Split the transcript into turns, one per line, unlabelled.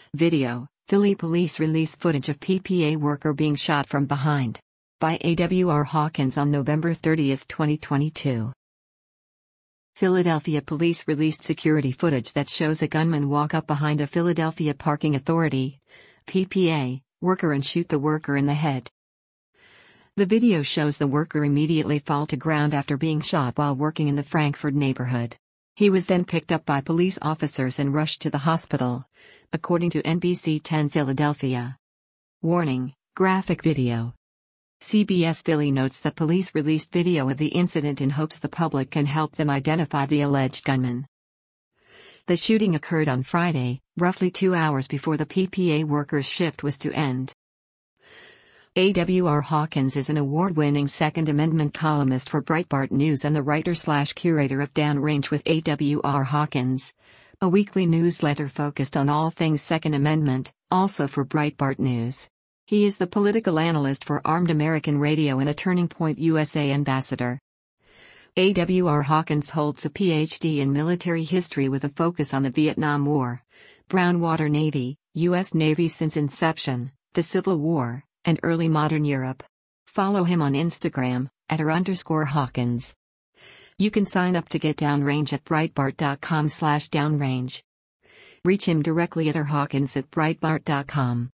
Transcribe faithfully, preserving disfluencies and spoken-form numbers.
Video: Philly police release footage of P P A worker being shot from behind. By A W R Hawkins on November thirtieth, twenty twenty-two. Philadelphia police released security footage that shows a gunman walk up behind a Philadelphia Parking Authority P P A worker and shoot the worker in the head. The video shows the worker immediately fall to ground after being shot while working in the Frankford neighborhood. He was then picked up by police officers and rushed to the hospital, according to N B C ten Philadelphia. Warning: graphic video. C B S Philly notes that police released video of the incident in hopes the public can help them identify the alleged gunman. The shooting occurred on Friday, roughly two hours before the P P A worker's shift was to end. A W R Hawkins is an award-winning Second Amendment columnist for Breitbart News and the writer-slash-curator of Downrange with A W R Hawkins, a weekly newsletter focused on all things Second Amendment, also for Breitbart News. He is the political analyst for Armed American Radio and a Turning Point U S A ambassador. A W R Hawkins holds a P H D in military history with a focus on the Vietnam War, Brown Water Navy, U S Navy since inception, the Civil War, and early modern Europe. Follow him on Instagram, at r underscore Hawkins. You can sign up to get Downrange at breitbart dot com slash downrange. Reach him directly at r hawkins at breitbart dot com.